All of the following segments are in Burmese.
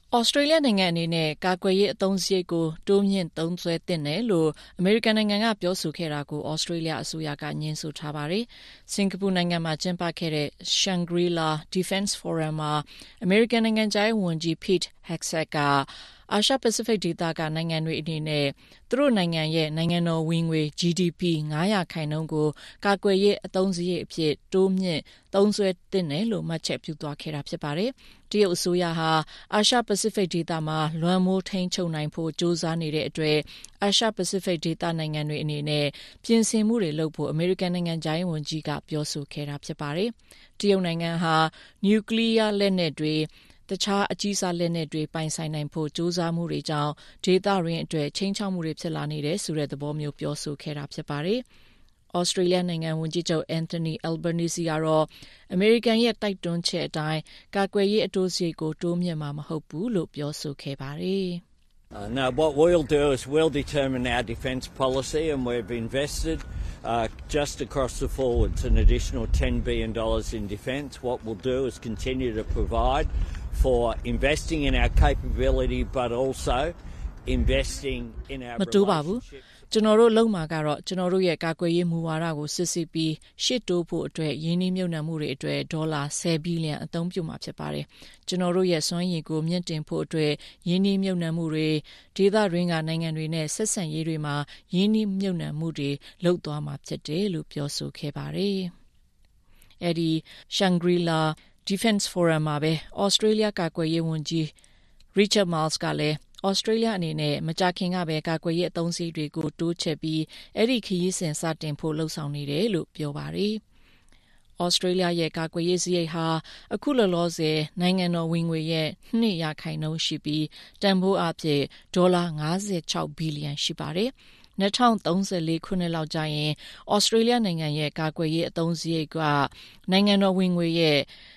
Australia နိုင်ငံအနေနဲ့ကာကွယ်ရေးအသုံးစရိတ်ကိုတိုးမြင့်သုံးစွဲသင့်တယ်လို့ American နိုင်ငံကပြောဆိုခဲ့တာကို Australia အစိုးရကငြင်းဆိုထားပါတယ်။ စင်ကာပူနိုင်ငံမှာကျင်းပခဲ့တဲ့ Shangri-La Defense Forum မှာ American နိုင်ငံခြားရေးဝန်ကြီး Pete Hegseth ကအာရှပစိဖိတ်ဒေသကနိုင်ငံတွေအနေနဲ့သူတို့နိုင်ငံရဲ့နိုင်ငံတော်ဝင်ငွေ GDP 9% ကိုကာကွယ်ရေးအသုံးစရိတ်အဖြစ်တိုးမြင့်သုံးစွဲသင့်တယ်လို့မှတ်ချက်ပြုသွားခဲ့တာဖြစ်ပါတယ်။တရုတ်အစိုးရဟာအာရှပစိဖိတ်ဒေသမှာလွှမ်းမိုးထိန်းချုပ်နိုင်ဖို့ကြိုးစားနေတဲ့အတွက်အာရှပစိဖိတ်ဒေသနိုင်ငံတွေအနေနဲ့ပြင်ဆင်မှုတွေလုပ်ဖို့ American နိုင်ငံခြားရေးဝန်ကြီးကပြောဆိုခဲ့တာဖြစ်ပါတယ်။တရုတ်နိုင်ငံဟာနျူကလ িয়ার လက်နက်တွေတခြားအကြီးစားလက်နက်တွေပိုင်ဆိုင်နိုင်ဖို့ကြိုးစားမှုတွေကြောင့်ဒေသရင်းအတွက်ချိန်ချောက်မှုတွေဖြစ်လာနေတယ်ဆိုတဲ့သဘောမျိုးပြောဆိုခဲ့တာဖြစ်ပါတယ်။ Australia နိုင်ငံဝန်ကြီးချုပ် Anthony Albanese ကတော့ American ရဲ့တိုက်တွန်းချက်အတိုင်းကာကွယ်ရေးအတိုးစရိတ်ကိုတိုးမြင့်မှာမဟုတ်ဘူးလို့ပြောဆိုခဲ့ပါတယ်။ No, what we'll do is we'll determine our defence policy and we've invested just across the forwards an additional $10 billion in defence. What we'll do is continue to provide for investing in our capability but also investing in our relationship. ကျွန်တော်တို့လုံမှာကတော့ကျွန်တော်တို့ရဲ့ကာကွယ်ရေးမူဝါဒကိုစစ်ဆေးပြီးရှစ်တိုးဖို့အတွက်ရင်းနှီးမြှုပ်နှံမှုတွေအတွက်ဒေါ်လာ10ဘီလီယံအသုံးပြုမှာဖြစ်ပါတယ်။ကျွန်တော်တို့ရဲ့စွမ်းရည်ကိုမြင့်တင်ဖို့အတွက်ရင်းနှီးမြှုပ်နှံမှုတွေဒေသတွင်းကနိုင်ငံတွေနဲ့ဆက်ဆံရေးတွေမှာရင်းနှီးမြှုပ်နှံမှုတွေလုပ်သွားမှာဖြစ်တယ်လို့ပြောဆိုခဲ့ပါတယ်။အဲဒီ Shangri-La Defense Forum မှာပဲ Australia ကာကွယ်ရေးဝန်ကြီး Richard Marles ကလည်းAustralia အနေနဲ့မကြာခင်ကပဲကာကွယ်ရေးအသုံးစရိတ်တွေကိုတိုးချဲ့ပြီးအဲ့ဒီခရီးစဉ်စတင်ဖို့လှုံ့ဆော်နေတယ်လို့ပြောပါတယ်။ Australia ရဲ့ကာကွယ်ရေးစရိတ်ဟာအခုလောလောဆယ်နိုင်ငံတော်ဝင်ငွေရဲ့2% ရှိပြီးတန်ဖိုးအဖြစ်ဒေါ်လာ56ဘီလီယံရှိပါတယ်။2034ခုနှစ်လောက်ကျရင် Australia နိုင်ငံရဲ့ကာကွယ်ရေးအသုံးစရိတ်ကနိုင်ငံတော်ဝင်ငွေရဲ့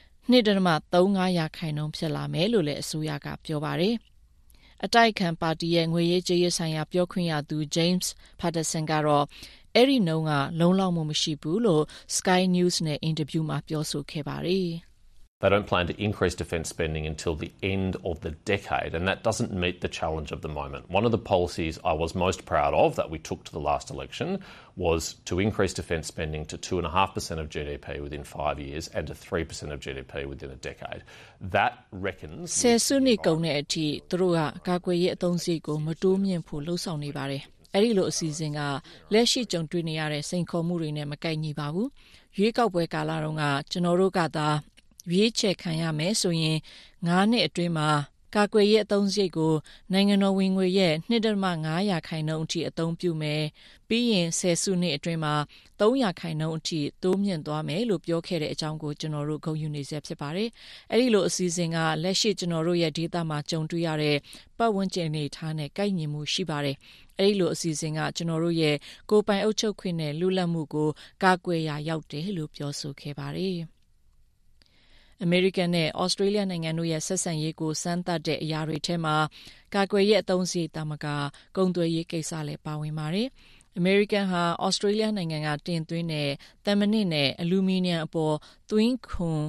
2.35% ဖြစ်လာမယ်လို့လည်းအစိုးရကပြောပါတယ်။အတိုက်ခံပါတီရဲ့ငွေရေးကြေးရေးဆိုင်ရာပြောခွင့်ရသူ James Paterson ကတော့အဲ့ဒီနှုန်းကလုံလောက်မှုမရှိဘူးလို့ Sky News နဲ့အင်တာဗျူးမှာပြောဆိုခဲ့ပါတယ်။ They don't plan to increase defence spending until the end of the decade, and that doesn't meet the challenge of the moment. One of the policies I was most proud of that we took to the last election was to increase defence spending to 2.5% of GDP within 5 years and to 3% of GDP within a decade. That reckons... ဆယ်စုနှစ်ကုန်တဲ့အထိသူတို့ကကာကွယ်ရေးအသုံးစရိတ်ကိုမတိုးမြင့်ဖို့လှုံ့ဆော်နေပါတယ်။အဲ့ဒီလိုအစီအစဉ်ကလက်ရှိကြုံတွေ့နေရတဲ့စိန်ခေါ်မှုတွေနဲ့မကိုက်ညီပါဘူး။ရွေးကောက်ပွဲကာလတုန်းကကျွန်တော်တို့ကသာရွေးချယ်ခံရမယ်ဆိုရင်9နှစ်အတွင်းမှာကာကွယ်ရေးအသုံးစရိတ်ကိုနိုင်ငံတော်ဝင်ငွေရဲ့2.5% အထိအသုံးပြုမယ်ပြီးရင်ဆယ်စုနှစ်အတွင်းမှာ3% အထိတိုးမြင့်သွားမယ်လို့ပြောခဲ့တဲ့အကြောင်းကိုကျွန်တော်တို့ဂုဏ်ယူနေဆဲဖြစ်ပါတယ်။အဲဒီလိုအစီအစဉ်ကလက်ရှိကျွန်တော်တို့ရဲ့ဒေသမှာကြုံတွေ့ရတဲ့ပတ်ဝန်းကျင်အနေထားနဲ့ကိုက်ညီမှုရှိပါတယ်။အဲဒီလိုအစီအစဉ်ကကျွန်တော်တို့ရဲ့ကိုယ်ပိုင်အုပ်ချုပ်ခွင့်နဲ့လူလက်မှုကိုကာကွယ်ရာရောက်တယ်လို့ပြောဆိုခဲ့ပါတယ်။ American နဲ့ Australia နိုင်ငံတို့ရဲ့ဆက်ဆံရေးကိုစမ်းသပ်တဲ့အရာတွေထဲမှာကာကွယ်ရေးအသုံးစရိတ်သမဂကုန်သွယ်ရေးကိစ္စလည်းပါဝင်ပါတယ်။ American ဟာ Australia နိုင်ငံကတင်သွင်းတဲ့သံမဏိနဲ့အလူမီနီယံအပေါ်သွင်းခွန်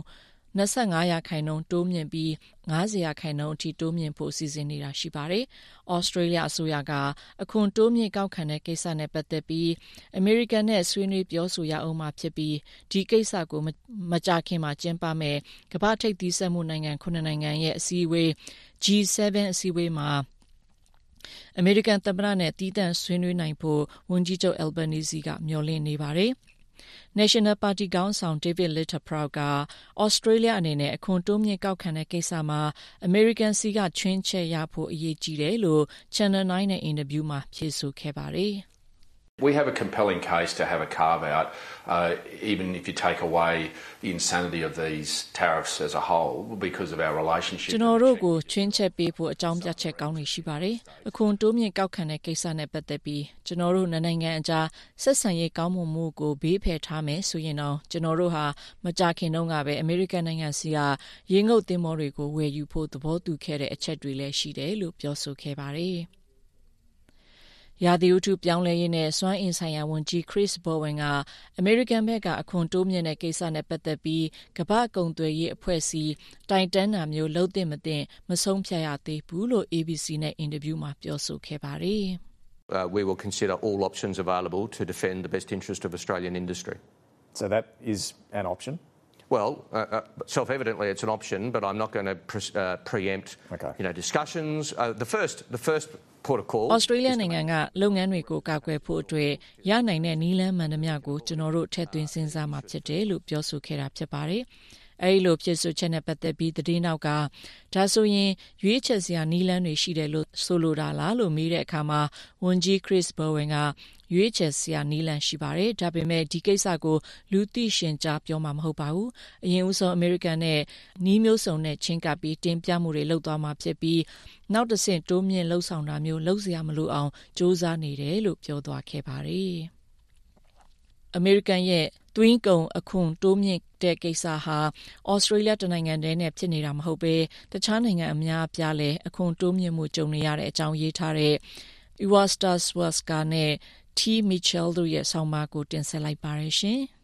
25% တိုးမြင့်ပြီး50% အထိတိုးမြင့်ဖို့စီစဉ်နေတာရှိပါတယ်။ Australia အစိုးရကအခွန်တိုးမြင့်ကောက်ခံတဲ့ကိစ္စနဲ့ပတ်သက်ပြီး American နဲ့ဆွေးနွေးပြောဆိုရအောင်မှာဖြစ်ပြီးဒီကိစ္စကိုမကြာခင်မှာကျင်းပမယ်ကမ္ဘာထိပ်သီးစက်မှုနိုင်ငံ9နိုင်ငံရဲ့အစည်းအဝေး G7 အစည်းအဝေးမှာAmerican သမ္မတနဲ့တီးသန့်ဆွေးနွေးနိုင်ဖို့ဝန်ကြီးချုပ် Albanese ကမျှော်လင့်နေပါတယ်။ National Party ခေါင်းဆောင် David Littleproud က Australia အနေနဲ့အခွန်တိုးမြင့်ကောက်ခံတဲ့ကိစ္စမှာ American စီကချွင်းချက်ရဖို့အရေးကြီးတယ်လို့ Channel 9 နဲ့အင်တာဗျူးမှာဖြေဆိုခဲ့ပါတယ်။ We have a compelling case to have a carve-out, even if you take away the insanity of these tariffs as a whole, because of our relationship. ကျွန်တော်တို့ကိုချွင်းချက်ပေးဖို့အကြောင်းပြချက်ကောင်းတွေရှိပါတယ်။အခွန်တိုးမြင့်ကောက်ခံတဲ့ကိစ္စနဲ့ပတ်သက်ပြီးကျွန်တော်တို့နိုင်ငံအကြားဆက်ဆံရေးကောင်းမွန်မှုကိုဘေးဖယ်ထားမယ်ဆိုရင်တော့ကျွန်တော်တို့ဟာမကြာခင်တုန်းကပဲ American နိုင်ငံစီကရေငုပ်သင်္ဘောတွေကိုဝယ်ယူဖို့သဘောတူခဲ့တဲ့အချက်တွေလည်းရှိတယ်လို့ပြောဆိုခဲ့ပါတယ်။ရာသီဥတုပြောင်းလဲရေးနဲ့စွမ်းအင်ဆိုင်ရာဝန်ကြီး Chris Bowen ကအမေရိကန်ဘက်ကအခွန်တိုးမြင့်တဲ့ကိစ္စနဲ့ပတ်သက်ပြီးကမ္ဘာ့ကုန်သွယ်ရေးအဖွဲ့အစည်းတိုင်တန်းတာမျိုးလုပ်သင့်မသင့်မဆုံးဖြတ်ရသေးဘူးလို့ ABC နဲ့အင်တာဗျူးမှာပြောဆိုခဲ့ပါတယ် We will consider all options available to defend the best interest of Australian industry. So that is an option? Well, self-evidently it's an option, but I'm not going to preempt discussions. The first port of call. Australia နိုင်ငံကလုပ်ငန်းတွေကိုကာကွယ်ဖို့အတွက်ရနိုင်တဲ့နည်းလမ်းမှန်သမျှကိုကျွန်တော်တို့ထည့်သွင်းစဉ်းစားမှာဖြစ်တယ်လို့ပြောဆိုခဲ့တာဖြစ်ပါတယ်အဲဒီလိုဖြစ်ဆိုချက်နဲ့ပတ်သက်ပြီးသတင်းနောက်ကဒါဆိုရင်ရွေးချယ်စရာနည်းလမ်းတွေရှိတယ်လို့ဆိုလိုတာလားလို့မေးတဲ့အခါမှာဝန်ကြီး Chris Bowen ကရွေးချယ်စရာနည်းလမ်းရှိပါတယ်ဒါပေမဲ့ဒီကိစ္စကိုလူသိရှင်ကြားပြောမှာမဟုတ်ပါဘူးအရင်ဦးဆုံးအမေရိကန်နဲ့နည်းမျိုးစုံနဲ့ချင်းကပ်ပြီးတင်ပြမှုတွေလုပ်သွားမှာဖြစ်ပြီးနောက်တစ်ဆင့်တိုးမြင့်လှုပ်ဆောင်တာမျိုးလုပ်စရာမလိုအောင်စ조사နေတယ်လို့ပြောသွားခဲ့ပါတယ်အမေရိကန်ရဲ့သွင်းကုန်အခွန်တိုးမြင့်တဲ့ကိစ္စဟာဩစတြေးလျတနိုင်ငံတည်းနဲ့ဖြစ်နေတာမဟုတ်ဘဲတခြားနိုင်ငံအများအပြားလည်းအခွန်တိုးမြင့်မှုကြုံနေရတဲ့အကြောင်းရေးထားတဲ့ Ewasta Swaska နဲ့ T Mitchell တို့ရဲ့ဆောင်းပါးကိုတင်ဆက်လိုက်ပါရရှင်။